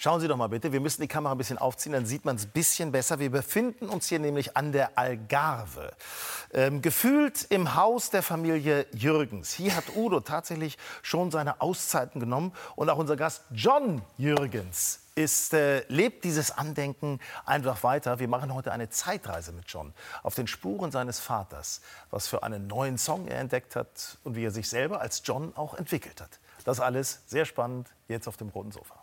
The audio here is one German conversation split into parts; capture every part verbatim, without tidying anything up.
Schauen Sie doch mal bitte, wir müssen die Kamera ein bisschen aufziehen, dann sieht man es ein bisschen besser. Wir befinden uns hier nämlich an der Algarve. Ähm, gefühlt im Haus der Familie Jürgens. Hier hat Udo tatsächlich schon seine Auszeiten genommen. Und auch unser Gast John Jürgens ist, äh, lebt dieses Andenken einfach weiter. Wir machen heute eine Zeitreise mit John auf den Spuren seines Vaters. Was für einen neuen Song er entdeckt hat und wie er sich selber als John auch entwickelt hat. Das alles sehr spannend, jetzt auf dem roten Sofa.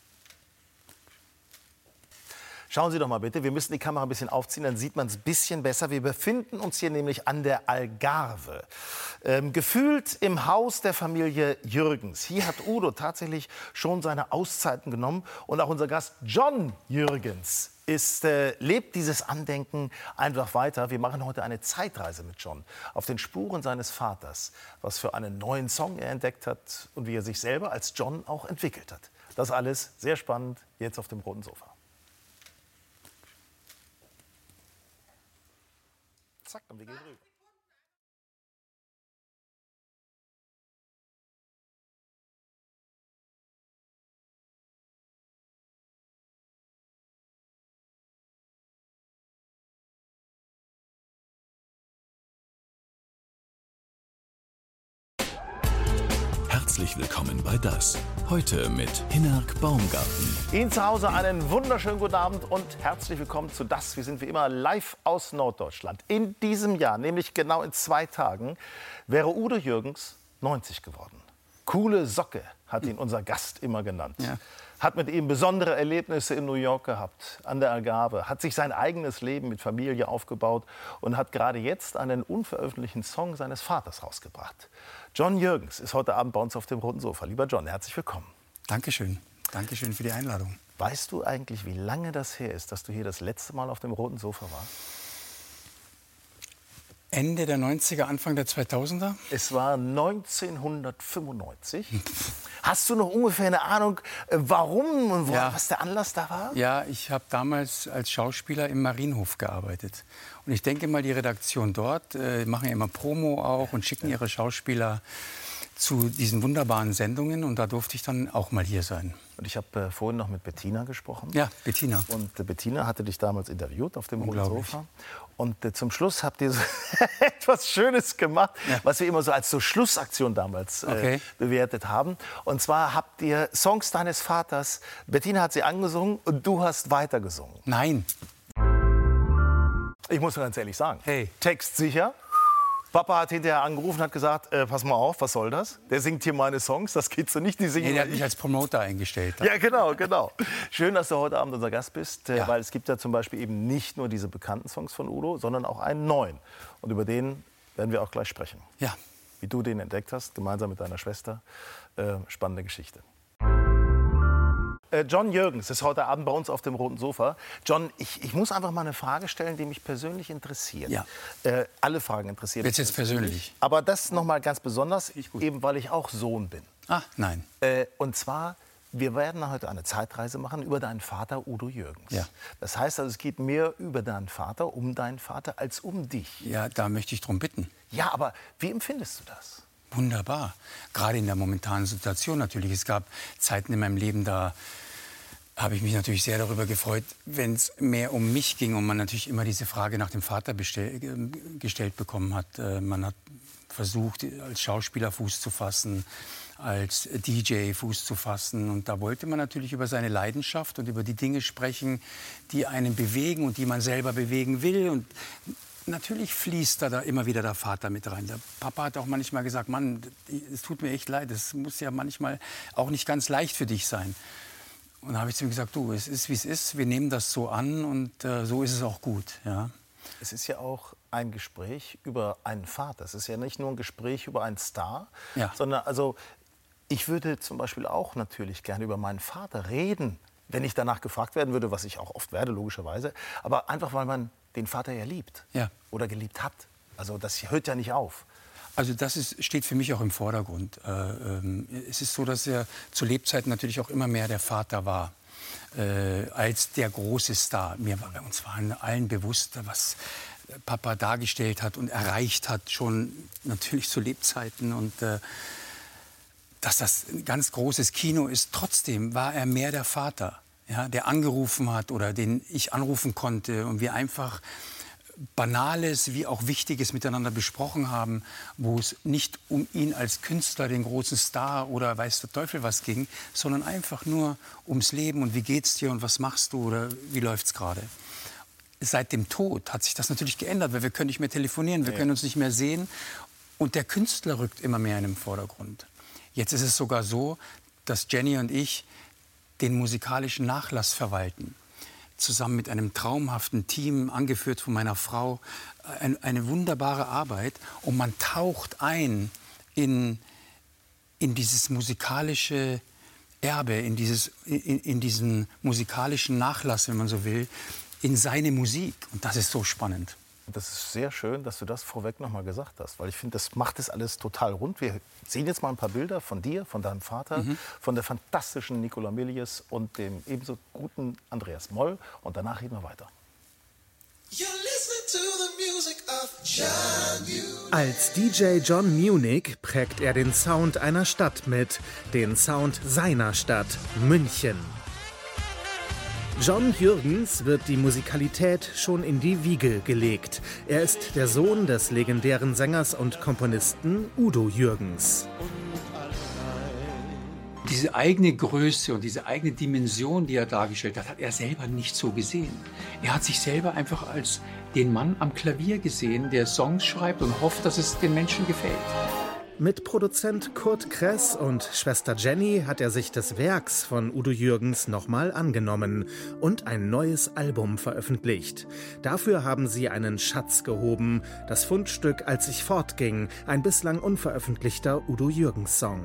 Schauen Sie doch mal bitte, wir müssen die Kamera ein bisschen aufziehen, dann sieht man es ein bisschen besser. Wir befinden uns hier nämlich an der Algarve. Ähm, gefühlt im Haus der Familie Jürgens. Hier hat Udo tatsächlich schon seine Auszeiten genommen. Und auch unser Gast John Jürgens ist, äh, lebt dieses Andenken einfach weiter. Wir machen heute eine Zeitreise mit John auf den Spuren seines Vaters. Was für einen neuen Song er entdeckt hat und wie er sich selber als John auch entwickelt hat. Das alles sehr spannend, jetzt auf dem roten Sofa. Zack, und wir gehen rüber. Herzlich willkommen bei Das. Heute mit Hinnerk Baumgarten. Ihnen zu Hause einen wunderschönen guten Abend und herzlich willkommen zu Das. Wir sind wie immer live aus Norddeutschland. In diesem Jahr, nämlich genau in zwei Tagen, wäre Udo Jürgens neunzig geworden. Coole Socke hat ihn unser Gast immer genannt. Ja. Hat mit ihm besondere Erlebnisse in New York gehabt, an der Algarve, hat sich sein eigenes Leben mit Familie aufgebaut und hat gerade jetzt einen unveröffentlichten Song seines Vaters rausgebracht. John Jürgens ist heute Abend bei uns auf dem roten Sofa. Lieber John, herzlich willkommen. Dankeschön. Dankeschön für die Einladung. Weißt du eigentlich, wie lange das her ist, dass du hier das letzte Mal auf dem roten Sofa warst? Ende der neunziger, Anfang der zweitausender? Es war neunzehnhundertfünfundneunzig. Hast du noch ungefähr eine Ahnung, warum und wo, ja. was der Anlass da war? Ja, ich habe damals als Schauspieler im Marienhof gearbeitet. Und ich denke mal, die Redaktion dort äh, machen ja immer Promo auch und schicken ihre Schauspieler zu diesen wunderbaren Sendungen. Und da durfte ich dann auch mal hier sein. Und ich habe äh, vorhin noch mit Bettina gesprochen. Ja, Bettina. Und äh, Bettina hatte dich damals interviewt auf dem roten Sofa. Und äh, zum Schluss habt ihr so etwas Schönes gemacht, ja. was wir immer so als so Schlussaktion damals äh, okay. bewertet haben. Und zwar habt ihr Songs deines Vaters, Bettina hat sie angesungen und du hast weitergesungen. Nein. Ich muss ganz ehrlich sagen, hey. Text sicher. Papa hat hinterher angerufen und hat gesagt, äh, pass mal auf, was soll das? Der singt hier meine Songs, das geht so nicht. Die singen nee, der hat mich als Promoter eingestellt. Ja, genau, genau. Schön, dass du heute Abend unser Gast bist, äh, ja. weil es gibt ja zum Beispiel eben nicht nur diese bekannten Songs von Udo, sondern auch einen neuen. Und über den werden wir auch gleich sprechen. Ja. Wie du den entdeckt hast, gemeinsam mit deiner Schwester. Äh, spannende Geschichte. John Jürgens ist heute Abend bei uns auf dem roten Sofa. John, ich, ich muss einfach mal eine Frage stellen, die mich persönlich interessiert. Ja. Äh, alle Fragen interessieren mich. Jetzt persönlich. Aber das noch mal ganz besonders, eben weil ich auch Sohn bin. Ah, nein. Äh, und zwar, wir werden heute eine Zeitreise machen über deinen Vater Udo Jürgens. Ja. Das heißt also, es geht mehr über deinen Vater, um deinen Vater, als um dich. Ja, da möchte ich drum bitten. Ja, aber wie empfindest du das? Wunderbar. Gerade in der momentanen Situation natürlich. Es gab Zeiten in meinem Leben, da habe ich mich natürlich sehr darüber gefreut, wenn es mehr um mich ging und man natürlich immer diese Frage nach dem Vater bestell, gestellt bekommen hat. Äh, man hat versucht, als Schauspieler Fuß zu fassen, als D J Fuß zu fassen. Und da wollte man natürlich über seine Leidenschaft und über die Dinge sprechen, die einen bewegen und die man selber bewegen will. Und natürlich fließt da, da immer wieder der Vater mit rein. Der Papa hat auch manchmal gesagt, Mann, es tut mir echt leid, es muss ja manchmal auch nicht ganz leicht für dich sein. Und da habe ich zu ihm gesagt, du, es ist, wie es ist, wir nehmen das so an und äh, so ist es auch gut. Ja. Es ist ja auch ein Gespräch über einen Vater. Es ist ja nicht nur ein Gespräch über einen Star, ja. sondern also ich würde zum Beispiel auch natürlich gerne über meinen Vater reden, wenn ich danach gefragt werden würde, was ich auch oft werde, logischerweise. Aber einfach, weil man den Vater ja liebt ja. oder geliebt hat. Also das hört ja nicht auf. Also das ist, steht für mich auch im Vordergrund. Äh, ähm, es ist so, dass er zu Lebzeiten natürlich auch immer mehr der Vater war, äh, als der große Star. Mir war, uns war allen bewusst, was Papa dargestellt hat und erreicht hat, schon natürlich zu Lebzeiten. Und äh, dass das ein ganz großes Kino ist, trotzdem war er mehr der Vater. ja, der angerufen hat oder den ich anrufen konnte und wir einfach Banales wie auch Wichtiges miteinander besprochen haben, wo es nicht um ihn als Künstler, den großen Star oder weiß der Teufel was ging, sondern einfach nur ums Leben und wie geht's dir und was machst du oder wie läuft's gerade. Seit dem Tod hat sich das natürlich geändert, weil wir können nicht mehr telefonieren, wir Ja. können uns nicht mehr sehen und der Künstler rückt immer mehr in den Vordergrund. Jetzt ist es sogar so, dass Jenny und ich den musikalischen Nachlass verwalten. Zusammen mit einem traumhaften Team, angeführt von meiner Frau, ein, eine wunderbare Arbeit. Und man taucht ein in, in dieses musikalische Erbe, in, dieses, in, in diesen musikalischen Nachlass, wenn man so will, in seine Musik. Und das ist so spannend. Das ist sehr schön, dass du das vorweg noch mal gesagt hast, weil ich finde, das macht das alles total rund. Wir sehen jetzt mal ein paar Bilder von dir, von deinem Vater, mhm. von der fantastischen Nicola Milius und dem ebenso guten Andreas Moll. Und danach reden wir weiter. Als D J John Munich prägt er den Sound einer Stadt mit, den Sound seiner Stadt, München. John Jürgens wird die Musikalität schon in die Wiege gelegt. Er ist der Sohn des legendären Sängers und Komponisten Udo Jürgens. Diese eigene Größe und diese eigene Dimension, die er dargestellt hat, hat er selber nicht so gesehen. Er hat sich selber einfach als den Mann am Klavier gesehen, der Songs schreibt und hofft, dass es den Menschen gefällt. Mit Produzent Kurt Kress und Schwester Jenny hat er sich des Werks von Udo Jürgens nochmal angenommen und ein neues Album veröffentlicht. Dafür haben sie einen Schatz gehoben, das Fundstück Als ich fortging, ein bislang unveröffentlichter Udo Jürgens Song.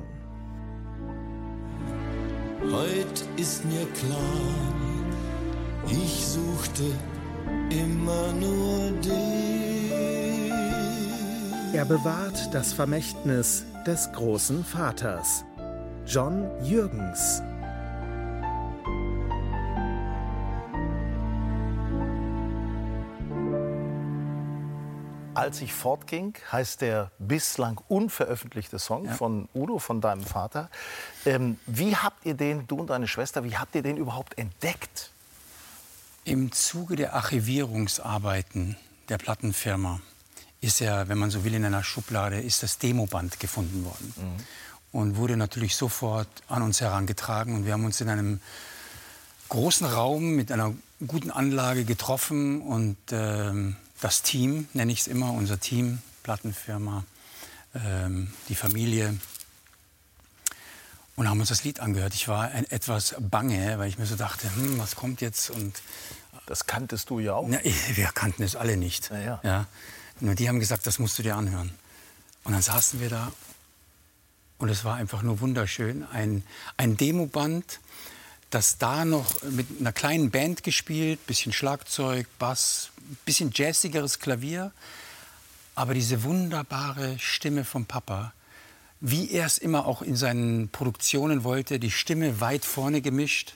Heut ist mir klar, ich suchte immer nur dich. Er bewahrt das Vermächtnis des großen Vaters, John Jürgens. Als ich fortging, heißt der bislang unveröffentlichte Song Ja. von Udo, von deinem Vater. Ähm, wie habt ihr den, du und deine Schwester, wie habt ihr den überhaupt entdeckt? Im Zuge der Archivierungsarbeiten der Plattenfirma ist ja, wenn man so will, in einer Schublade, ist das Demoband gefunden worden. Mhm. Und wurde natürlich sofort an uns herangetragen. Und wir haben uns in einem großen Raum mit einer guten Anlage getroffen. Und ähm, das Team, nenne ich es immer, unser Team, Plattenfirma, ähm, die Familie, und haben uns das Lied angehört. Ich war ein, etwas bange, weil ich mir so dachte, hm, was kommt jetzt? Und Das kanntest du ja auch. na, ich, wir kannten es alle nicht. Ja, ja. Ja. Nur die haben gesagt, das musst du dir anhören. Und dann saßen wir da und es war einfach nur wunderschön. Ein, ein Demoband, das da noch mit einer kleinen Band gespielt, bisschen Schlagzeug, Bass, bisschen jazzigeres Klavier. Aber diese wunderbare Stimme vom Papa, wie er es immer auch in seinen Produktionen wollte, die Stimme weit vorne gemischt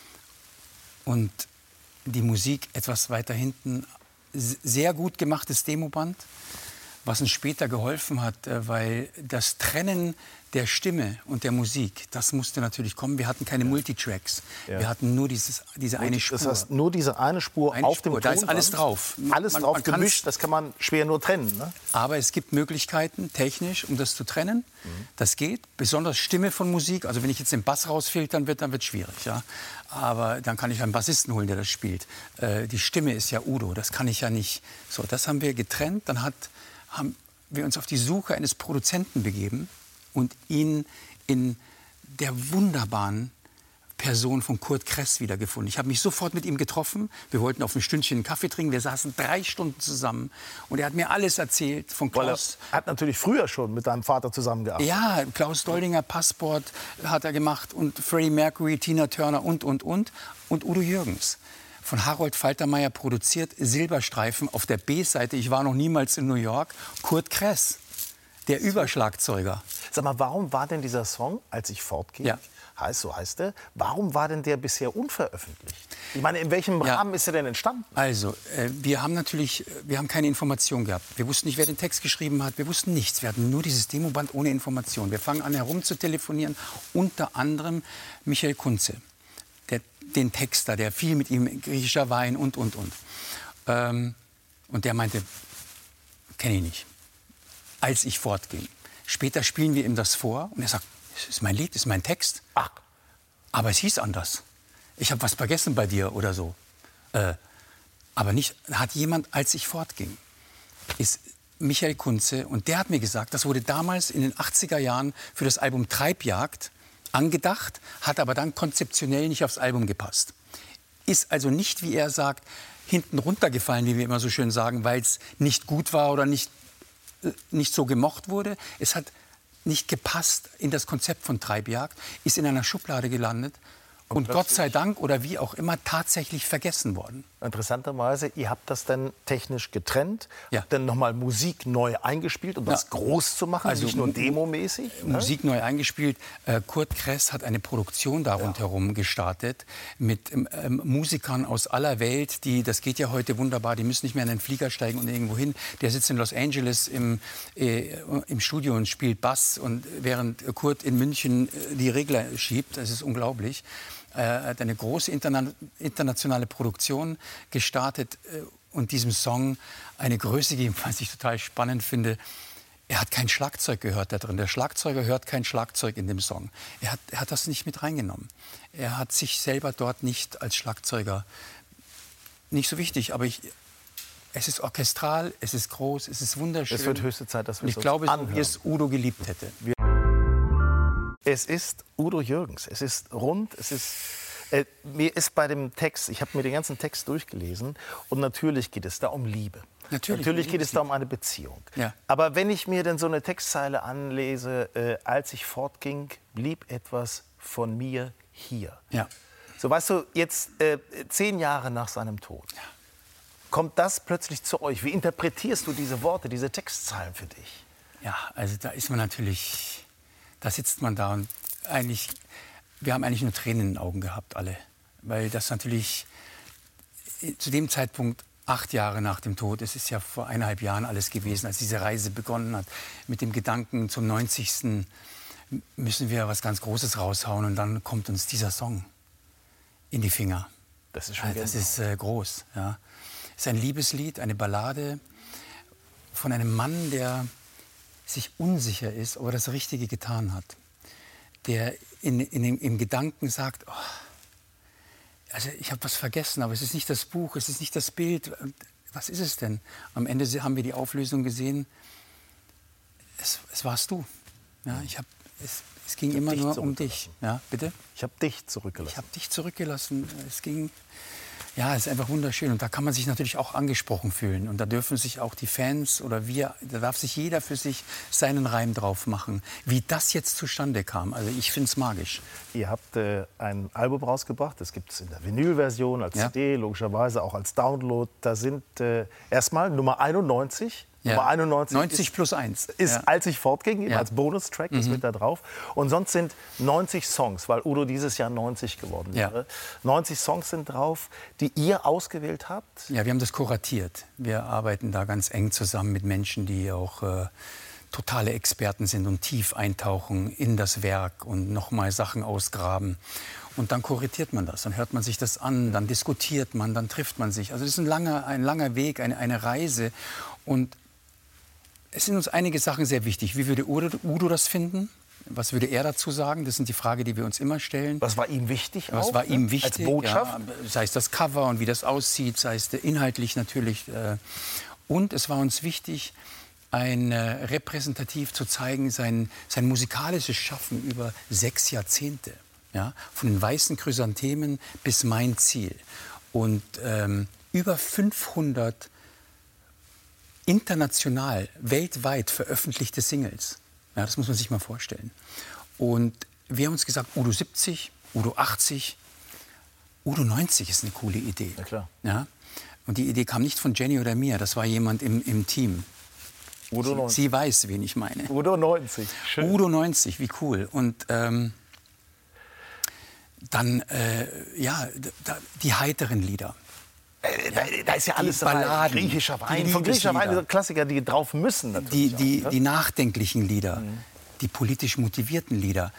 und die Musik etwas weiter hinten. Sehr gut gemachtes Demoband, was uns später geholfen hat, weil das Trennen der Stimme und der Musik, das musste natürlich kommen. Wir hatten keine Multitracks, Ja. wir hatten nur dieses, diese eine Spur. Das heißt, nur diese eine Spur Eine auf Spur, dem da ist Tonband. alles drauf. Alles Man- drauf man kann's- gemischt, das kann man schwer nur trennen. Ne? Aber es gibt Möglichkeiten, technisch, um das zu trennen. Das geht. Besonders Stimme von Musik. Also wenn ich jetzt den Bass rausfiltern wird, dann wird es schwierig. Ja? Aber dann kann ich einen Bassisten holen, der das spielt. Äh, die Stimme ist ja Udo, das kann ich ja nicht. So, das haben wir getrennt. Dann hat, haben wir uns auf die Suche eines Produzenten begeben und ihn in der wunderbaren Person von Kurt Kress wiedergefunden. Ich habe mich sofort mit ihm getroffen. Wir wollten auf ein Stündchen einen Kaffee trinken. Wir saßen drei Stunden zusammen. Und er hat mir alles erzählt von Weil er Klaus. hat natürlich früher schon mit deinem Vater zusammengearbeitet. Ja, Klaus Doldinger, Passport hat er gemacht. Und Freddie Mercury, Tina Turner und, und, und. Und Udo Jürgens. Von Harold Faltermeier produziert, Silberstreifen. Auf der B-Seite, ich war noch niemals in New York, Kurt Kress, der Überschlagzeuger. Sag mal, warum war denn dieser Song, als ich fortging, Ja. heißt, so heißt er, warum war denn der bisher unveröffentlicht? Ich meine, in welchem Ja. Rahmen ist er denn entstanden? Also, äh, wir haben natürlich, äh, wir haben keine Information gehabt. Wir wussten nicht, wer den Text geschrieben hat. Wir wussten nichts. Wir hatten nur dieses Demoband ohne Information. Wir fangen an, herum zu telefonieren. Unter anderem Michael Kunze, der, den Texter, der viel mit ihm, griechischer Wein und, und, und. Ähm, und der meinte, kenne ich nicht, als ich fortging. Später spielen wir ihm das vor und er sagt, das ist mein Lied, das ist mein Text. Ach. Aber es hieß anders. Ich habe was vergessen bei dir oder so. Äh, aber nicht, hat jemand, als ich fortging, ist Michael Kunze, und der hat mir gesagt, das wurde damals in den achtziger Jahren für das Album Treibjagd angedacht, hat aber dann konzeptionell nicht aufs Album gepasst. Ist also nicht, wie er sagt, hinten runtergefallen, wie wir immer so schön sagen, weil es nicht gut war oder nicht, äh, nicht so gemocht wurde. Es hat nicht gepasst in das Konzept von Treibjagd, ist in einer Schublade gelandet. Und, und Gott sei Dank oder wie auch immer tatsächlich vergessen worden. Interessanterweise, ihr habt das dann technisch getrennt, ja. habt dann nochmal Musik neu eingespielt, um ja. das groß zu machen, also nicht nur demomäßig. Musik ne? neu eingespielt. Äh, Kurt Kress hat eine Produktion da rundherum ja. gestartet mit ähm, Musikern aus aller Welt, die, das geht ja heute wunderbar, die müssen nicht mehr in den Flieger steigen und irgendwo hin. Der sitzt in Los Angeles im, äh, im Studio und spielt Bass, und während Kurt in München äh, die Regler schiebt, das ist unglaublich. Er hat eine große interna internationale Produktion gestartet äh, und diesem Song eine Größe gegeben, was ich total spannend finde. Er hat kein Schlagzeug gehört da drin. Der Schlagzeuger hört kein Schlagzeug in dem Song. Er hat, er hat das nicht mit reingenommen. Er hat sich selber dort nicht als Schlagzeuger, nicht so wichtig, aber ich, es ist orchestral, es ist groß, es ist wunderschön. Es wird höchste Zeit, dass wir es uns anhören. Ich glaube, wie es Udo geliebt hätte. Wir Es ist Udo Jürgens. Es ist rund. Es ist, äh, mir ist bei dem Text, ich habe mir den ganzen Text durchgelesen, und natürlich geht es da um Liebe. Natürlich, natürlich geht es da um eine Beziehung. Ja. Aber wenn ich mir dann so eine Textzeile anlese, äh, als ich fortging, blieb etwas von mir hier. Ja. So, weißt du, jetzt äh, zehn Jahre nach seinem Tod, ja. kommt das plötzlich zu euch. Wie interpretierst du diese Worte, diese Textzeilen für dich? Ja, also da ist man natürlich... Da sitzt man da und eigentlich, wir haben eigentlich nur Tränen in den Augen gehabt, alle. Weil das natürlich zu dem Zeitpunkt, acht Jahre nach dem Tod, es ist ja vor eineinhalb Jahren alles gewesen, als diese Reise begonnen hat, mit dem Gedanken, zum neunzigsten müssen wir was ganz Großes raushauen, und dann kommt uns dieser Song in die Finger. Das ist schon Das ist äh, groß. Ja. Es ist ein Liebeslied, eine Ballade von einem Mann, der sich unsicher ist, ob er das Richtige getan hat. Der in, in, im, im Gedanken sagt, oh, also ich habe was vergessen, aber es ist nicht das Buch, es ist nicht das Bild. Was ist es denn? Am Ende haben wir die Auflösung gesehen, es, es warst du. Ja, ich hab, es, es ging immer nur um dich. Ja, bitte? Ich habe dich zurückgelassen. Ich habe dich zurückgelassen. Es ging... Ja, es ist einfach wunderschön, und da kann man sich natürlich auch angesprochen fühlen, und da dürfen sich auch die Fans oder wir, da darf sich jeder für sich seinen Reim drauf machen. Wie das jetzt zustande kam, also ich finde es magisch. Ihr habt äh, ein Album rausgebracht, das gibt es in der Vinyl-Version, als ja. C D, logischerweise auch als Download. Da sind äh, erstmal Nummer einundneunzig. Ja. Nummer einundneunzig neunzig ist, plus eins. Ist, Ja. als ich fortging, eben Ja. als Bonustrack, das Mhm. mit da drauf. Und sonst sind neunzig Songs, weil Udo dieses Jahr neunzig geworden wäre. Ja. neunzig Songs sind drauf, die ihr ausgewählt habt. Ja, wir haben das kuratiert. Wir arbeiten da ganz eng zusammen mit Menschen, die auch äh, totale Experten sind und tief eintauchen in das Werk und nochmal Sachen ausgraben. Und dann kuratiert man das, dann hört man sich das an, dann diskutiert man, dann trifft man sich. Also das ist ein langer, ein langer Weg, eine, eine Reise. Und es sind uns einige Sachen sehr wichtig. Wie würde Udo, Udo das finden? Was würde er dazu sagen? Das sind die Fragen, die wir uns immer stellen. Was war ihm wichtig? Was auch, war ne? ihm wichtig? Als Botschaft? Ja, sei es das Cover und wie das aussieht, sei es inhaltlich natürlich. Und es war uns wichtig, ein, äh, repräsentativ zu zeigen, sein, sein musikalisches Schaffen über sechs Jahrzehnte. Ja? Von den weißen Chrysanthemen bis Mein Ziel. Und ähm, über fünfhundert international, weltweit veröffentlichte Singles. Ja, das muss man sich mal vorstellen. Und wir haben uns gesagt, Udo siebzig, Udo achtzig, Udo neunzig ist eine coole Idee. Ja, klar. Ja? Und die Idee kam nicht von Jenny oder mir, das war jemand im, im Team. Udo neunzig. Sie weiß, wen ich meine. Udo neunzig. Schön. Udo neunzig, wie cool. Und ähm, dann, äh, ja, da, die heiteren Lieder. Äh, da, da ist ja alles die Balladen, dabei. Griechischer Wein, die von griechischer Wein, Liebeslieder. Klassiker, die drauf müssen Die, natürlich. die, auch, ne? die nachdenklichen Lieder, mhm. die politisch motivierten Lieder.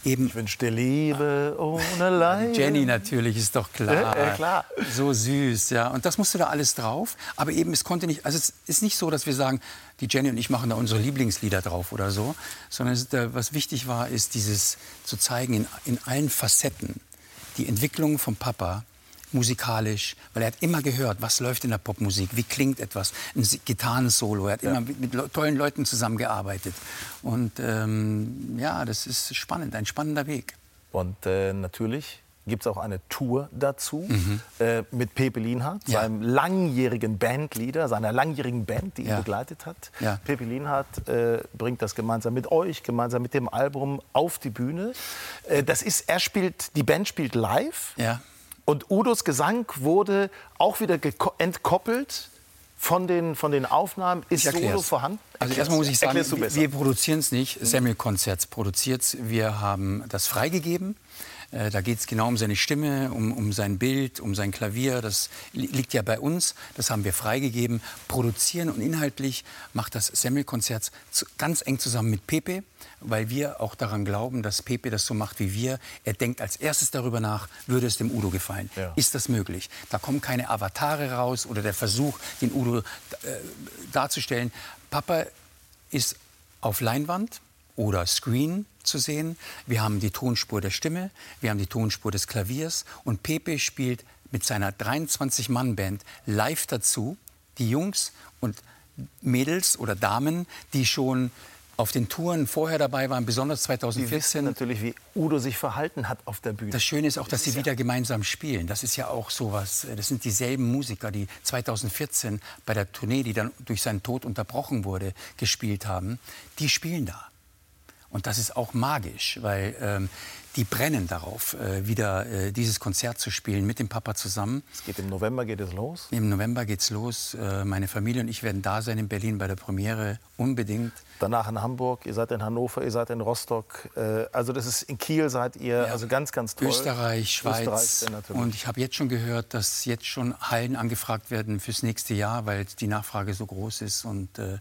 eben... Ich wünsche dir Liebe ohne Leid. Jenny natürlich, ist doch klar. Ja, klar. So süß, ja. Und das musste da alles drauf. Aber eben, es konnte nicht... Also es ist nicht so, dass wir sagen, die Jenny und ich machen da unsere Lieblingslieder drauf oder so. Sondern es, was wichtig war, ist dieses zu zeigen in, in allen Facetten. Die Entwicklung vom Papa, musikalisch, weil er hat immer gehört, was läuft in der Popmusik, wie klingt etwas, ein Gitarrensolo, er hat ja. immer mit, mit le- tollen Leuten zusammengearbeitet. Und ähm, ja, das ist spannend, ein spannender Weg. Und äh, natürlich gibt es auch eine Tour dazu mhm. äh, mit Pepe Lienhardt, ja. seinem langjährigen Bandleader, seiner langjährigen Band, die ihn ja. begleitet hat. Ja. Pepe Lienhardt äh, bringt das gemeinsam mit euch, gemeinsam mit dem Album auf die Bühne. Äh, das ist, er spielt, die Band spielt live. Ja. Und Udos Gesang wurde auch wieder geko- entkoppelt von den, von den Aufnahmen. Ist Solo vorhanden? Also erstmal muss ich sagen, wir, wir produzieren es nicht. Samuel Concerts produziert es. Wir haben das freigegeben. Äh, da geht es genau um seine Stimme, um, um sein Bild, um sein Klavier. Das li- liegt ja bei uns. Das haben wir freigegeben. Produzieren und inhaltlich macht das Samuel Concerts zu, ganz eng zusammen mit Pepe, weil wir auch daran glauben, dass Pepe das so macht wie wir. Er denkt als erstes darüber nach, würde es dem Udo gefallen? Ja. Ist das möglich? Da kommen keine Avatare raus oder der Versuch, den Udo äh, darzustellen. Papa ist auf Leinwand oder Screen zu sehen. Wir haben die Tonspur der Stimme, wir haben die Tonspur des Klaviers und Pepe spielt mit seiner dreiundzwanzig-Mann-Band live dazu. Die Jungs und Mädels oder Damen, die schon auf den Touren vorher dabei waren, besonders zweitausendvierzehn. Sie wissen natürlich, wie Udo sich verhalten hat auf der Bühne. Das Schöne ist auch, dass sie wieder gemeinsam spielen. Das ist ja auch sowas. Das sind dieselben Musiker, die zweitausendvierzehn bei der Tournee, die dann durch seinen Tod unterbrochen wurde, gespielt haben. Die spielen da. Und das ist auch magisch, weil ähm, die brennen darauf, äh, wieder äh, dieses Konzert zu spielen mit dem Papa zusammen. Es geht im November geht es los? Im November geht's los. Äh, meine Familie und ich werden da sein in Berlin bei der Premiere, unbedingt. Danach in Hamburg, ihr seid in Hannover, ihr seid in Rostock. Äh, also das ist in Kiel seid ihr, ja. also ganz, ganz toll. Österreich, Schweiz. Österreich, und ich habe jetzt schon gehört, dass jetzt schon Hallen angefragt werden fürs nächste Jahr, weil die Nachfrage so groß ist und äh,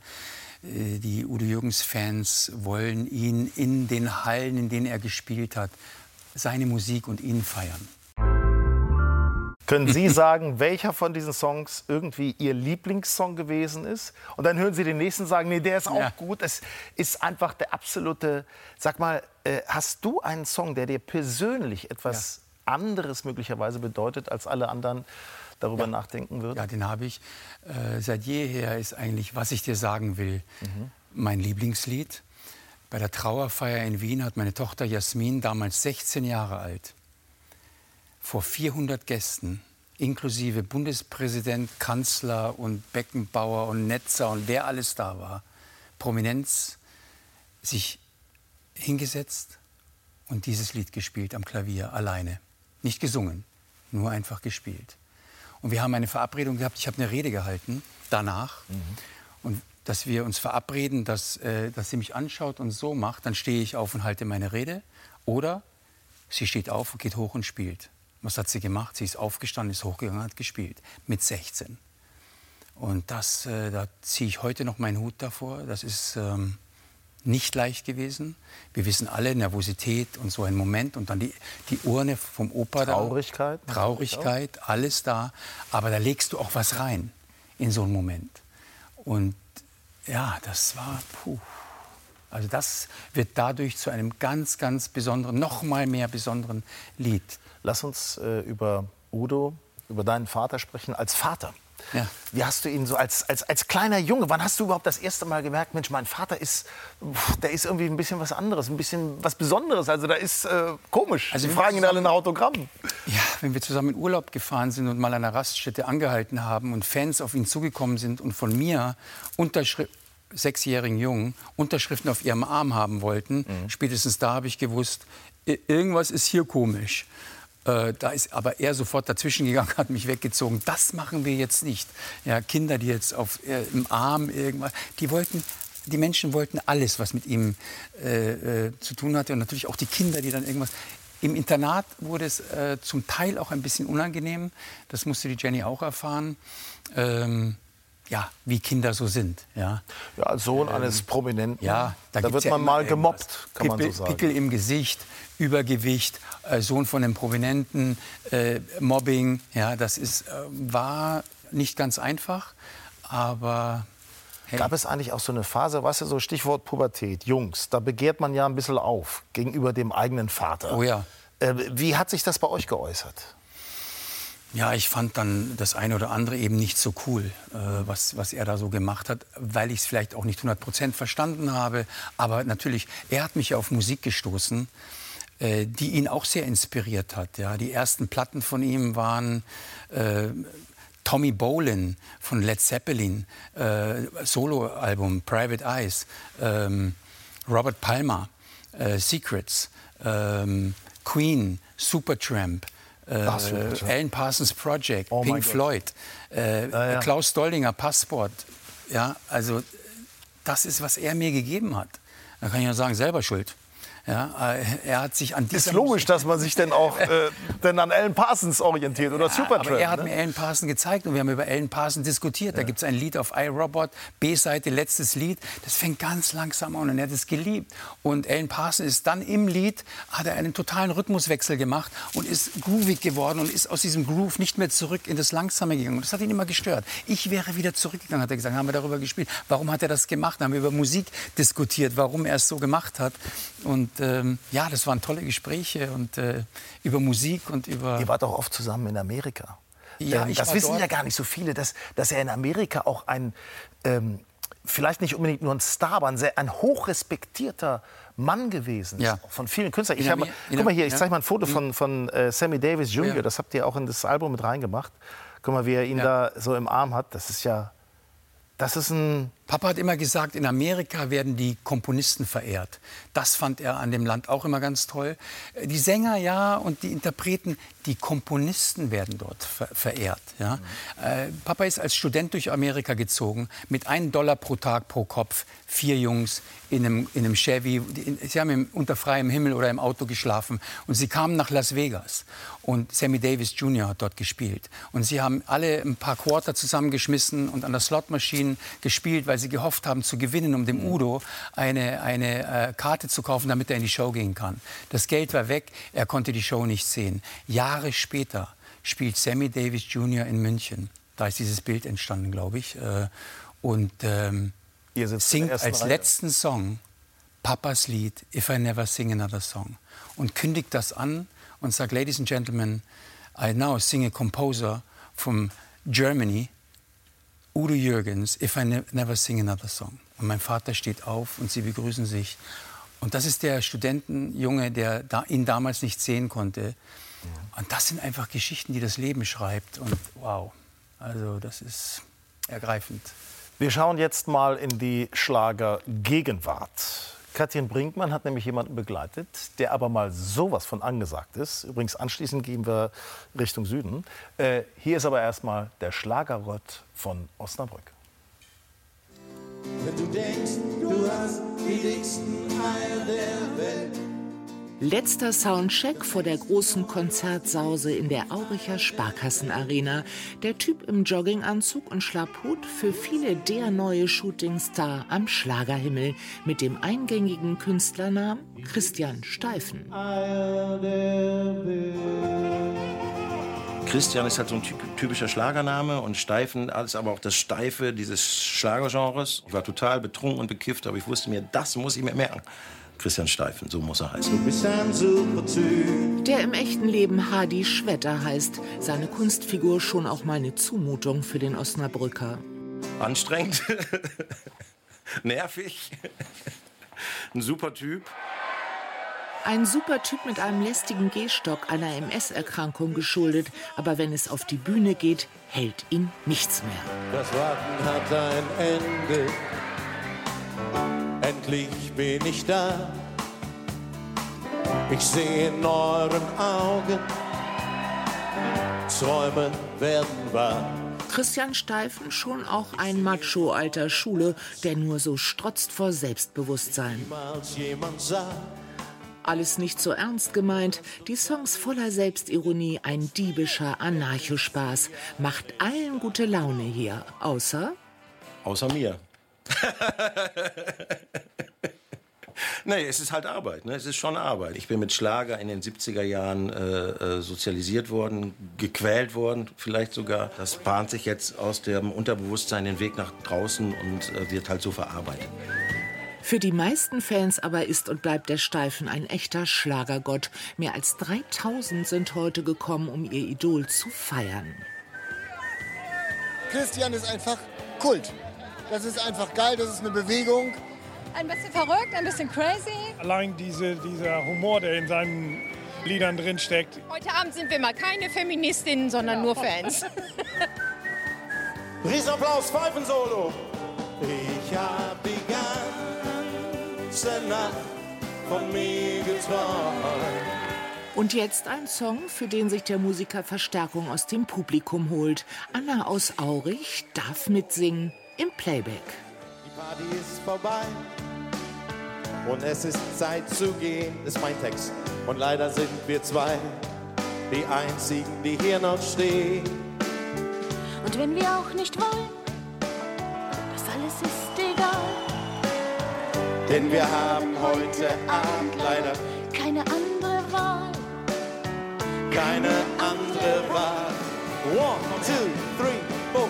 die Udo Jürgens-Fans wollen ihn in den Hallen, in denen er gespielt hat, seine Musik und ihn feiern. Können Sie sagen, welcher von diesen Songs irgendwie Ihr Lieblingssong gewesen ist? Und dann hören Sie den nächsten sagen, nee, der ist auch ja. gut. Es ist einfach der absolute... Sag mal, äh, hast du einen Song, der dir persönlich etwas ja. anderes möglicherweise bedeutet, als alle anderen darüber ja. nachdenken würden? Ja, den habe ich. Äh, seit jeher ist eigentlich, was ich dir sagen will, mhm. mein Lieblingslied. Bei der Trauerfeier in Wien hat meine Tochter Jasmin, damals sechzehn Jahre alt, vor vierhundert Gästen, inklusive Bundespräsident, Kanzler und Beckenbauer und Netzer und wer alles da war, Prominenz, sich hingesetzt und dieses Lied gespielt am Klavier, alleine. Nicht gesungen, nur einfach gespielt. Und wir haben eine Verabredung gehabt, ich habe eine Rede gehalten danach. Mhm. Und dass wir uns verabreden, dass, äh, dass sie mich anschaut und so macht, dann stehe ich auf und halte meine Rede. Oder sie steht auf und geht hoch und spielt. Was hat sie gemacht? Sie ist aufgestanden, ist hochgegangen und hat gespielt. Mit sechzehn. Und das, äh, da ziehe ich heute noch meinen Hut davor. Das ist ähm, nicht leicht gewesen. Wir wissen alle, Nervosität und so ein Moment. Und dann die, die Urne vom Opa da. Traurigkeit. Traurigkeit, alles da. Aber da legst du auch was rein in so einen Moment. Und ja, das war, puh. Also das wird dadurch zu einem ganz, ganz besonderen, noch mal mehr besonderen Lied. Lass uns äh, über Udo, über deinen Vater sprechen, als Vater. Ja. Wie hast du ihn so als, als, als kleiner Junge, wann hast du überhaupt das erste Mal gemerkt, Mensch, mein Vater ist, der ist irgendwie ein bisschen was anderes, ein bisschen was Besonderes, also da ist äh, komisch. Also wir fragen ihn alle nach Autogramm. Ja, wenn wir zusammen in Urlaub gefahren sind und mal an einer Raststätte angehalten haben und Fans auf ihn zugekommen sind und von mir Unterschriften, sechsjährigen Jungen, Unterschriften auf ihrem Arm haben wollten, mhm. spätestens da habe ich gewusst, irgendwas ist hier komisch. Äh, da ist aber er sofort dazwischen gegangen, hat mich weggezogen. Das machen wir jetzt nicht. Ja, Kinder, die jetzt auf, äh, im Arm irgendwas, die wollten, die Menschen wollten alles, was mit ihm äh, äh, zu tun hatte. Und natürlich auch die Kinder, die dann irgendwas... Im Internat wurde es äh, zum Teil auch ein bisschen unangenehm. Das musste die Jenny auch erfahren. Ähm, ja, wie Kinder so sind. Ja, ja als Sohn ähm, eines Prominenten, ja, da, da wird man ja mal gemobbt, kann Pippel, man so sagen. Pickel im Gesicht, Übergewicht, äh, Sohn von einem Prominenten, äh, Mobbing. Ja, das ist, äh, war nicht ganz einfach, aber... Hey. Gab es eigentlich auch so eine Phase, weißt du, so Stichwort Pubertät, Jungs, da begehrt man ja ein bisschen auf gegenüber dem eigenen Vater. Oh ja. Äh, wie hat sich das bei euch geäußert? Ja, ich fand dann das eine oder andere eben nicht so cool, äh, was, was er da so gemacht hat, weil ich es vielleicht auch nicht hundert Prozent verstanden habe. Aber natürlich, er hat mich auf Musik gestoßen, äh, die ihn auch sehr inspiriert hat. Ja. Die ersten Platten von ihm waren äh, Tommy Bolin von Led Zeppelin, äh, Soloalbum Private Eyes, ähm, Robert Palmer, äh, Secrets, ähm, Queen, Supertramp. Äh, Alan Parsons Project, oh Pink Floyd, äh, ah, ja. Klaus Doldinger, Passport. Ja, also das ist, was er mir gegeben hat. Da kann ich ja sagen, selber schuld. Ja, er hat sich an dieser ist logisch, Musik dass man sich denn auch äh, denn an Alan Parsons orientiert oder ja, Supertramp. Aber er hat ne? mir Alan Parsons gezeigt und wir haben über Alan Parsons diskutiert. Ja. Da gibt es ein Lied auf iRobot, B-Seite, letztes Lied. Das fängt ganz langsam an und er hat es geliebt. Und Alan Parsons ist dann im Lied, hat er einen totalen Rhythmuswechsel gemacht und ist groovig geworden und ist aus diesem Groove nicht mehr zurück in das Langsame gegangen. Und das hat ihn immer gestört. Ich wäre wieder zurückgegangen, hat er gesagt. Haben wir darüber gespielt. Warum hat er das gemacht? Dann haben wir über Musik diskutiert, warum er es so gemacht hat. Und Ähm, ja, das waren tolle Gespräche und äh, über Musik und über... Ihr wart auch oft zusammen in Amerika. Ja, ähm, ich das war wissen dort. ja gar nicht so viele, dass, dass er in Amerika auch ein, ähm, vielleicht nicht unbedingt nur ein Star, aber ein, sehr, ein hochrespektierter Mann gewesen ist. Ja. Von vielen Künstlern. Ich In hab mal, Amer- guck mal hier, ich ja. zeige mal ein Foto von, von äh, Sammy Davis Junior Ja. Das habt ihr auch in das Album mit reingemacht. Guck mal, wie er ihn Ja. da so im Arm hat. Das ist ja... Das ist ein... Papa hat immer gesagt, in Amerika werden die Komponisten verehrt. Das fand er an dem Land auch immer ganz toll. Die Sänger, ja, und die Interpreten, die Komponisten werden dort ver verehrt. Ja. Mhm. Äh, Papa ist als Student durch Amerika gezogen, mit einem Dollar pro Tag pro Kopf, vier Jungs in einem, in einem Chevy. Die, sie haben im, unter freiem Himmel oder im Auto geschlafen und sie kamen nach Las Vegas. Und Sammy Davis Junior hat dort gespielt. Und sie haben alle ein paar Quarter zusammengeschmissen und an der Slotmaschine gespielt, weil sie gehofft haben zu gewinnen, um dem Udo eine, eine äh, Karte zu kaufen, damit er in die Show gehen kann. Das Geld war weg, er konnte die Show nicht sehen. Jahre später spielt Sammy Davis Junior in München. Da ist dieses Bild entstanden, glaube ich. Äh, und ähm, singt als Reihe. letzten Song Papas Lied If I Never Sing Another Song. Und kündigt das an und sagt, Ladies and Gentlemen, I now sing a composer from Germany, Udo Jürgens, If I ne Never Sing Another Song. Und mein Vater steht auf und sie begrüßen sich. Und das ist der Studentenjunge, der da, ihn damals nicht sehen konnte. Und das sind einfach Geschichten, die das Leben schreibt. Und wow, also das ist ergreifend. Wir schauen jetzt mal in die Schlager-Gegenwart. Katjen Brinkmann hat nämlich jemanden begleitet, der aber mal sowas von angesagt ist. Übrigens, anschließend gehen wir Richtung Süden. Äh, hier ist aber erstmal der Schlagerrott von Osnabrück. Wenn du denkst, du hast die dicksten Eier der Welt. Letzter Soundcheck vor der großen Konzertsause in der Auricher Sparkassenarena. Der Typ im Jogginganzug und Schlapphut, für viele der neue Shootingstar am Schlagerhimmel mit dem eingängigen Künstlernamen Christian Steifen. Christian ist halt so ein typischer Schlagername und Steifen ist aber auch das Steife dieses Schlagergenres. Ich war total betrunken und bekifft, aber ich wusste mir, das muss ich mir merken. Christian Steifen, so muss er heißen. Du bist ein super Typ. Der im echten Leben Hardy Schwetter heißt. Seine Kunstfigur schon auch mal eine Zumutung für den Osnabrücker. Anstrengend, nervig, ein super Typ. Ein super Typ mit einem lästigen Gehstock, einer M S-Erkrankung geschuldet. Aber wenn es auf die Bühne geht, hält ihn nichts mehr. Das Warten hat ein Ende. Endlich bin ich da. Ich sehe in euren Augen, Träume werden wahr. Christian Steifen schon auch ein Macho alter Schule, der nur so strotzt vor Selbstbewusstsein. Niemals jemand sah. Alles nicht so ernst gemeint, die Songs voller Selbstironie, ein diebischer Anarchospaß. Macht allen gute Laune hier, außer... Außer mir. Nee, es ist halt Arbeit, ne? Es ist schon Arbeit. Ich bin mit Schlager in den siebziger Jahren äh, sozialisiert worden, gequält worden vielleicht sogar. Das bahnt sich jetzt aus dem Unterbewusstsein den Weg nach draußen und äh, wird halt so verarbeitet. Für die meisten Fans aber ist und bleibt der Steifen ein echter Schlagergott. Mehr als dreitausend sind heute gekommen, um ihr Idol zu feiern. Christian ist einfach Kult. Das ist einfach geil, das ist eine Bewegung. Ein bisschen verrückt, ein bisschen crazy. Allein diese, dieser Humor, der in seinen Liedern drin steckt. Heute Abend sind wir mal keine Feministinnen, sondern nur Fans. Riesenapplaus, Pfeifensolo. Ich hab die ganze Nacht von mir geträumt. Und jetzt ein Song, für den sich der Musiker Verstärkung aus dem Publikum holt. Anna aus Aurich darf mitsingen im Playback. Die Party ist vorbei und es ist Zeit zu gehen, ist mein Text. Und leider sind wir zwei die einzigen, die hier noch stehen. Und wenn wir auch nicht wollen, das alles ist egal. Denn wir haben heute Abend leider keine andere Wahl. Keine andere Wahl. One, two, three, four.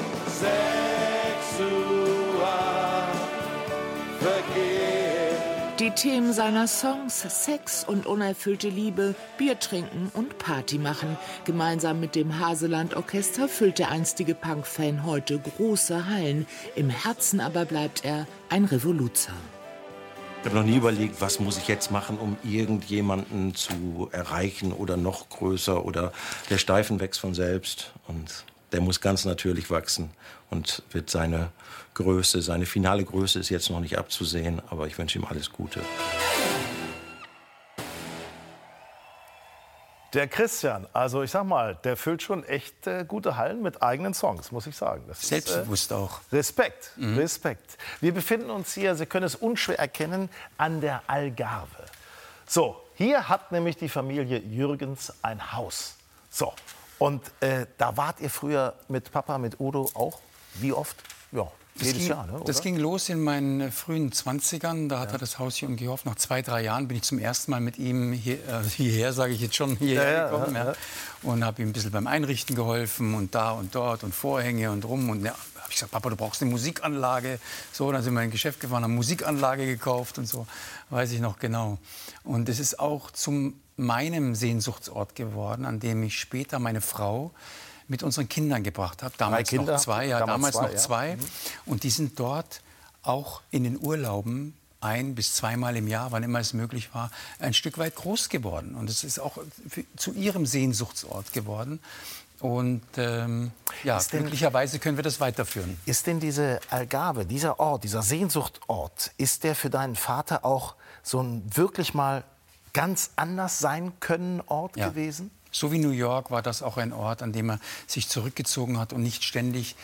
Sexualverkehr. Die Themen seiner Songs Sex und unerfüllte Liebe, Bier trinken und Party machen. Gemeinsam mit dem Haseland-Orchester füllt der einstige Punk-Fan heute große Hallen. Im Herzen aber bleibt er ein Revoluzer. Ich habe noch nie überlegt, was muss ich jetzt machen, um irgendjemanden zu erreichen oder noch größer, oder der Steifen wächst von selbst und der muss ganz natürlich wachsen und wird seine Größe, seine finale Größe ist jetzt noch nicht abzusehen, aber ich wünsche ihm alles Gute. Der Christian, also ich sag mal, der füllt schon echt äh, gute Hallen mit eigenen Songs, muss ich sagen. Das Selbstbewusst ist, äh, auch. Respekt, mhm. Respekt. Wir befinden uns hier, Sie können es unschwer erkennen, an der Algarve. So, hier hat nämlich die Familie Jürgens ein Haus. So, und äh, da wart ihr früher mit Papa, mit Udo auch? Wie oft? Ja. Das Jedes ging, Jahr, ne, oder? Das ging los in meinen frühen Zwanzigern. Da hat ja. er das Haus hier in Gehofft. Nach zwei, drei Jahren bin ich zum ersten Mal mit ihm hier, äh, hierher, sage ich jetzt schon, hierher ja, gekommen. Ja, ja. Ja. Und habe ihm ein bisschen beim Einrichten geholfen und da und dort und Vorhänge und rum. Und ja, habe ich gesagt, Papa, du brauchst eine Musikanlage. So, dann sind wir in ein Geschäft gefahren, haben eine Musikanlage gekauft und so, weiß ich noch genau. Und es ist auch zum meinem Sehnsuchtsort geworden, an dem ich später meine Frau mit unseren Kindern gebracht habe. Damals Kinder, noch zwei, ja, damals, damals zwei, noch ja. zwei. Mhm. Und die sind dort auch in den Urlauben ein- bis zweimal im Jahr, wann immer es möglich war, ein Stück weit groß geworden. Und es ist auch für, zu ihrem Sehnsuchtsort geworden. Und ähm, ja, denn, glücklicherweise können wir das weiterführen. Ist denn diese Algarve, dieser Ort, dieser Sehnsuchtort, ist der für deinen Vater auch so ein wirklich mal ganz anders sein können Ort ja. gewesen? So wie New York war das auch ein Ort, an dem er sich zurückgezogen hat und nicht ständig,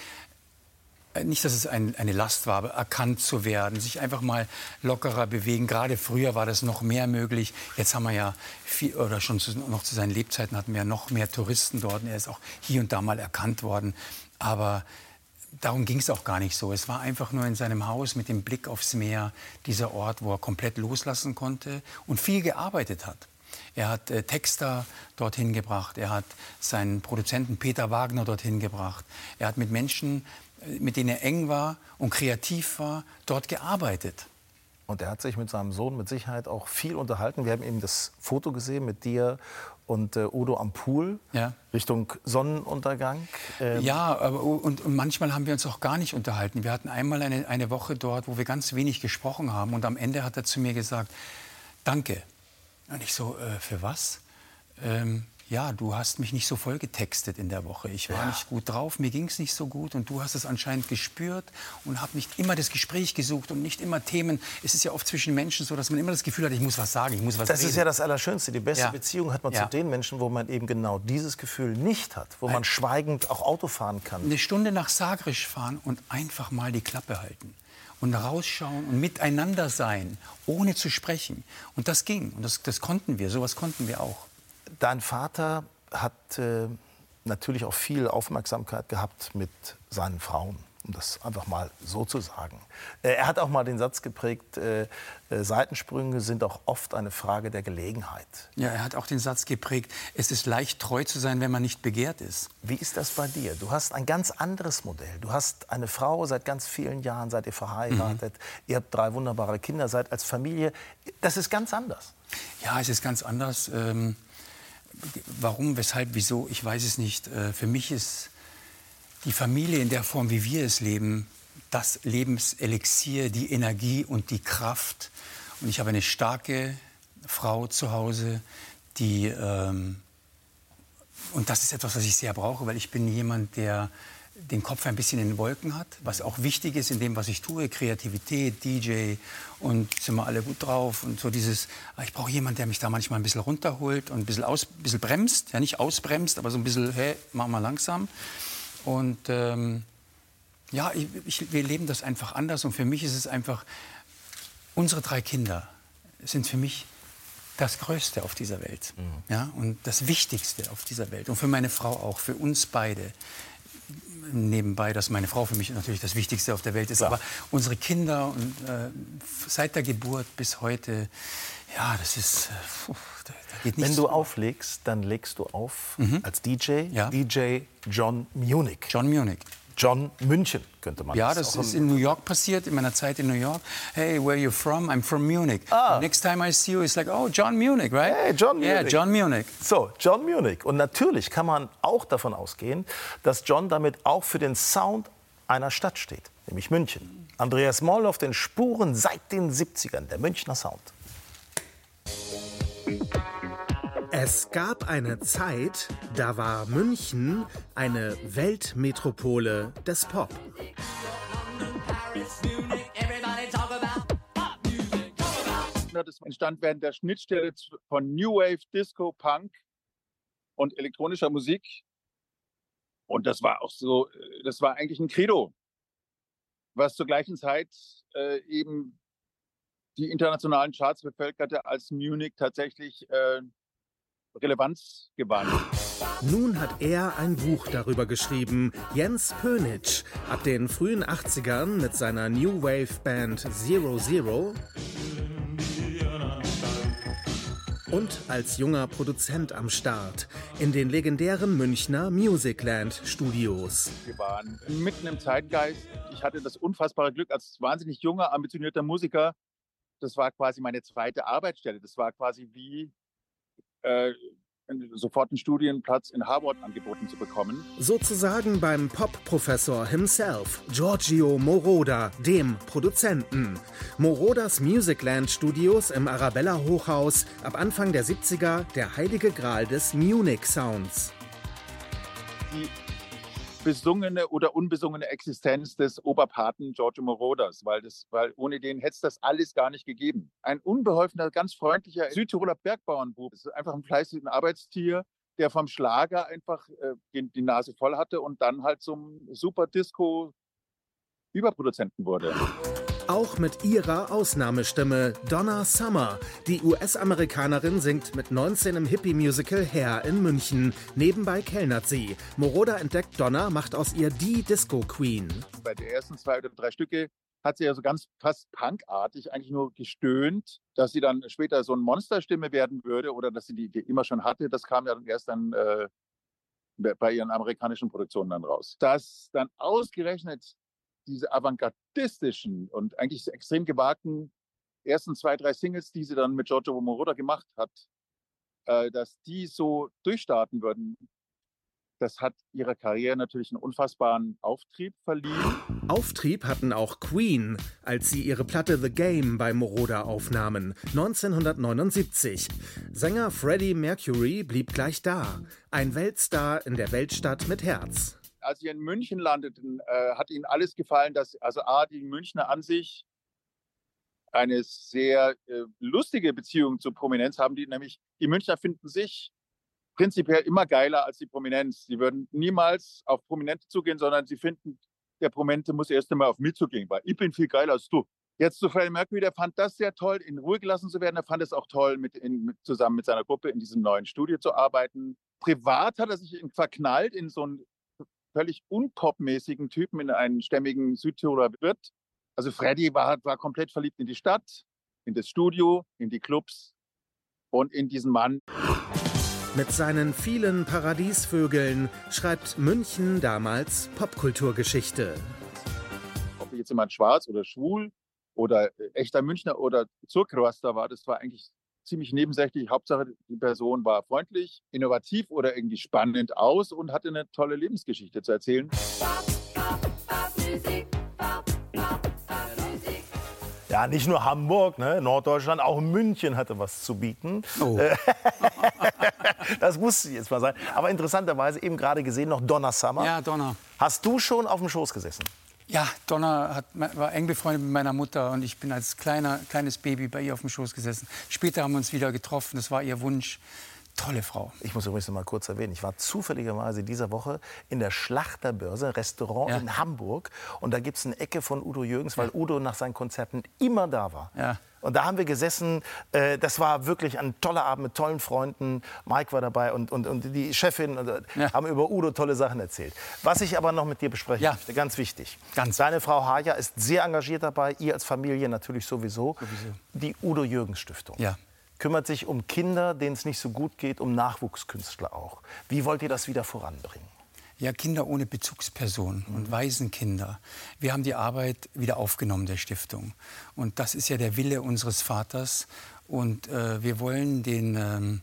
nicht, dass es ein, eine Last war, aber erkannt zu werden, sich einfach mal lockerer bewegen. Gerade früher war das noch mehr möglich. Jetzt haben wir ja viel, oder schon zu, noch zu seinen Lebzeiten hatten wir ja noch mehr Touristen dort. Er ist auch hier und da mal erkannt worden. Aber darum ging es auch gar nicht so. Es war einfach nur in seinem Haus mit dem Blick aufs Meer dieser Ort, wo er komplett loslassen konnte und viel gearbeitet hat. Er hat äh, Texter dorthin gebracht, er hat seinen Produzenten Peter Wagner dorthin gebracht. Er hat mit Menschen, äh, mit denen er eng war und kreativ war, dort gearbeitet. Und er hat sich mit seinem Sohn mit Sicherheit auch viel unterhalten. Wir haben eben das Foto gesehen mit dir und äh, Udo am Pool, ja. Richtung Sonnenuntergang. Ähm ja, aber, und, und manchmal haben wir uns auch gar nicht unterhalten. Wir hatten einmal eine, eine Woche dort, wo wir ganz wenig gesprochen haben. Und am Ende hat er zu mir gesagt, danke. Und ich so, äh, für was? Ähm, ja, du hast mich nicht so voll getextet in der Woche. Ich war ja. nicht gut drauf, mir ging es nicht so gut und du hast es anscheinend gespürt und habe nicht immer das Gespräch gesucht und nicht immer Themen. Es ist ja oft zwischen Menschen so, dass man immer das Gefühl hat, ich muss was sagen, ich muss was Das reden. ist ja das Allerschönste. Die beste ja. Beziehung hat man ja. zu den Menschen, wo man eben genau dieses Gefühl nicht hat, wo man Ein, schweigend auch Auto fahren kann. Eine Stunde nach Sagres fahren und einfach mal die Klappe halten. Und rausschauen und miteinander sein, ohne zu sprechen. Und das ging. Und das, das konnten wir. Sowas konnten wir auch. Dein Vater hat äh, natürlich auch viel Aufmerksamkeit gehabt mit seinen Frauen. um das einfach mal so zu sagen. Äh, er hat auch mal den Satz geprägt, äh, äh, Seitensprünge sind auch oft eine Frage der Gelegenheit. Ja, er hat auch den Satz geprägt, es ist leicht treu zu sein, wenn man nicht begehrt ist. Wie ist das bei dir? Du hast ein ganz anderes Modell. Du hast eine Frau, seit ganz vielen Jahren seid ihr verheiratet, mhm. ihr habt drei wunderbare Kinder, seid als Familie. Das ist ganz anders. Ja, es ist ganz anders. Ähm, warum, weshalb, wieso, ich weiß es nicht. Äh, für mich ist die Familie in der Form, wie wir es leben, das Lebenselixier, die Energie und die Kraft. Und ich habe eine starke Frau zu Hause, die... Ähm, und das ist etwas, was ich sehr brauche, weil ich bin jemand, der den Kopf ein bisschen in den Wolken hat, was auch wichtig ist in dem, was ich tue, Kreativität, D J und sind wir alle gut drauf und so dieses, ich brauche jemanden, der mich da manchmal ein bisschen runterholt und ein bisschen, aus, ein bisschen bremst, ja nicht ausbremst, aber so ein bisschen, hey, mach mal langsam. Und ähm, ja, ich, ich, wir leben das einfach anders und für mich ist es einfach, unsere drei Kinder sind für mich das Größte auf dieser Welt, mhm. ja, und das Wichtigste auf dieser Welt und für meine Frau auch, für uns beide. Nebenbei, dass meine Frau für mich natürlich das Wichtigste auf der Welt ist, ja. aber unsere Kinder und äh, seit der Geburt bis heute, ja, das ist, äh, da, da geht nichts. Wenn du auflegst, dann legst du auf mhm. als D J, ja. D J John Munich. John Munich. John München, könnte man ja, das das auch ist in New York passiert, in meiner Zeit in New York. Hey, where are you from? I'm from Munich. Ah. Next time I see you, it's like, oh, John Munich, right? Hey, John Munich. Yeah, John Munich. So, John Munich. Und natürlich kann man auch davon ausgehen, dass John damit auch für den Sound einer Stadt steht, nämlich München. Andreas Moll auf den Spuren seit den siebzigern, der Münchner Sound. Es gab eine Zeit, da war München eine Weltmetropole des Pop. Das entstand während der Schnittstelle von New Wave, Disco, Punk und elektronischer Musik. Und das war auch so, das war eigentlich ein Credo, was zur gleichen Zeit äh, eben die internationalen Charts bevölkerte, als Munich tatsächlich äh, Relevanz gewann. Nun hat er ein Buch darüber geschrieben, Jens Pönitsch, ab den frühen achtzigern mit seiner New Wave Band Zero Zero und als junger Produzent am Start in den legendären Münchner Musicland Studios. Wir waren mitten im Zeitgeist. Ich hatte das unfassbare Glück, als wahnsinnig junger, ambitionierter Musiker, das war quasi meine zweite Arbeitsstelle. Das war quasi wie Äh, sofort einen Studienplatz in Harvard angeboten zu bekommen. Sozusagen beim Pop-Professor himself, Giorgio Moroder, dem Produzenten. Morodas Musicland Studios im Arabella-Hochhaus, ab Anfang der siebziger der heilige Gral des Munich-Sounds. Die besungene oder unbesungene Existenz des Oberpaten Giorgio Moroders, weil, das, weil ohne den hätte es das alles gar nicht gegeben. Ein unbeholfener, ganz freundlicher Südtiroler Bergbauernbub. Das ist einfach ein fleißiges Arbeitstier, der vom Schlager einfach äh, die, die Nase voll hatte und dann halt zum Super-Disco-Überproduzenten wurde. Auch mit ihrer Ausnahmestimme, Donna Summer. Die U S-Amerikanerin singt mit neunzehn im Hippie-Musical Hair in München. Nebenbei kellnert sie. Moroder entdeckt Donna, macht aus ihr die Disco-Queen. Bei den ersten zwei oder drei Stücke hat sie ja so ganz fast punkartig eigentlich nur gestöhnt, dass sie dann später so eine Monsterstimme werden würde oder dass sie die, die immer schon hatte. Das kam ja dann erst dann äh, bei ihren amerikanischen Produktionen dann raus. Dass dann ausgerechnet diese avantgardistischen und eigentlich extrem gewagten ersten zwei, drei Singles, die sie dann mit Giorgio Moroder gemacht hat, äh, dass die so durchstarten würden, das hat ihrer Karriere natürlich einen unfassbaren Auftrieb verliehen. Auftrieb hatten auch Queen, als sie ihre Platte The Game bei Moroder aufnahmen, neunzehnhundertneunundsiebzig. Sänger Freddie Mercury blieb gleich da, ein Weltstar in der Weltstadt mit Herz. Als sie in München landeten, äh, hat ihnen alles gefallen, dass also A, die Münchner an sich eine sehr äh, lustige Beziehung zur Prominenz haben, die nämlich, die Münchner finden sich prinzipiell immer geiler als die Prominenz. Sie würden niemals auf Prominente zugehen, sondern sie finden, der Prominente muss erst einmal auf mich zugehen, weil ich bin viel geiler als du. Jetzt zu Freddie Mercury, der fand das sehr toll, in Ruhe gelassen zu werden. Er fand es auch toll, mit in, mit, zusammen mit seiner Gruppe in diesem neuen Studio zu arbeiten. Privat hat er sich verknallt in so ein völlig unpopmäßigen Typen in einen stämmigen Südtiroler Wirt. Also Freddy war, war komplett verliebt in die Stadt, in das Studio, in die Clubs und in diesen Mann. Mit seinen vielen Paradiesvögeln schreibt München damals Popkulturgeschichte. Ob jetzt jemand schwarz oder schwul oder echter Münchner oder Zurkröster war, das war eigentlich ziemlich nebensächlich. Hauptsache, die Person war freundlich, innovativ oder irgendwie spannend aus und hatte eine tolle Lebensgeschichte zu erzählen. Ja, nicht nur Hamburg, ne? Norddeutschland, auch München hatte was zu bieten. Oh. Das musste jetzt mal sein. Aber interessanterweise eben gerade gesehen noch Donna Summer. Ja, Donna. Hast du schon auf dem Schoß gesessen? Ja, Donna hat, war eng befreundet mit meiner Mutter und ich bin als kleiner, kleines Baby bei ihr auf dem Schoß gesessen. Später haben wir uns wieder getroffen, das war ihr Wunsch. Tolle Frau. Ich muss übrigens noch mal kurz erwähnen, ich war zufälligerweise dieser Woche in der Schlachterbörse, Restaurant Ja. in Hamburg. Und da gibt es eine Ecke von Udo Jürgens, weil Udo nach seinen Konzerten immer da war. Ja. Und da haben wir gesessen, äh, das war wirklich ein toller Abend mit tollen Freunden. Mike war dabei und, und, und die Chefin und, äh, Ja. haben über Udo tolle Sachen erzählt. Was ich aber noch mit dir besprechen Ja. möchte, ganz wichtig. Ganz. Deine Frau Haja ist sehr engagiert dabei, ihr als Familie natürlich sowieso. Sowieso. Die Udo Jürgens Stiftung. Ja. Kümmert sich um Kinder, denen es nicht so gut geht, um Nachwuchskünstler auch. Wie wollt ihr das wieder voranbringen? Ja, Kinder ohne Bezugsperson und Waisenkinder. Wir haben die Arbeit wieder aufgenommen, der Stiftung. Und das ist ja der Wille unseres Vaters. Und äh, wir wollen den ähm,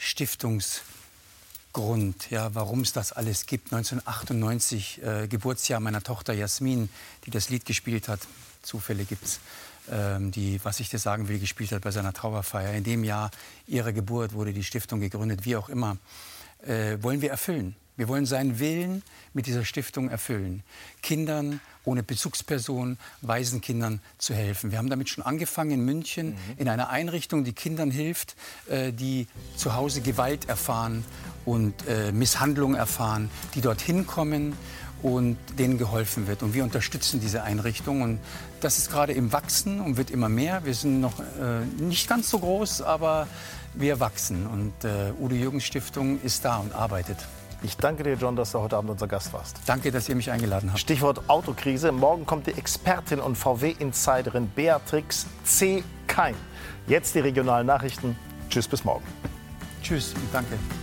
Stiftungsgrund, ja, warum es das alles gibt, neunzehnhundertachtundneunzig, äh, Geburtsjahr meiner Tochter Jasmin, die das Lied gespielt hat, Zufälle gibt's, ähm, die, was ich dir sagen will, gespielt hat bei seiner Trauerfeier. In dem Jahr ihrer Geburt wurde die Stiftung gegründet, wie auch immer, äh, wollen wir erfüllen. Wir wollen seinen Willen mit dieser Stiftung erfüllen. Kindern ohne Bezugsperson, Waisenkindern zu helfen. Wir haben damit schon angefangen in München, mhm. in einer Einrichtung, die Kindern hilft, äh, die zu Hause Gewalt erfahren und äh, Misshandlung erfahren, die dorthin kommen und denen geholfen wird. Und wir unterstützen diese Einrichtung. Und das ist gerade im Wachsen und wird immer mehr. Wir sind noch äh, nicht ganz so groß, aber wir wachsen. Und äh, Udo Jürgens Stiftung ist da und arbeitet. Ich danke dir, John, dass du heute Abend unser Gast warst. Danke, dass ihr mich eingeladen habt. Stichwort Autokrise. Morgen kommt die Expertin und V W-Insiderin Beatrix C. Kein. Jetzt die regionalen Nachrichten. Tschüss, bis morgen. Tschüss und danke.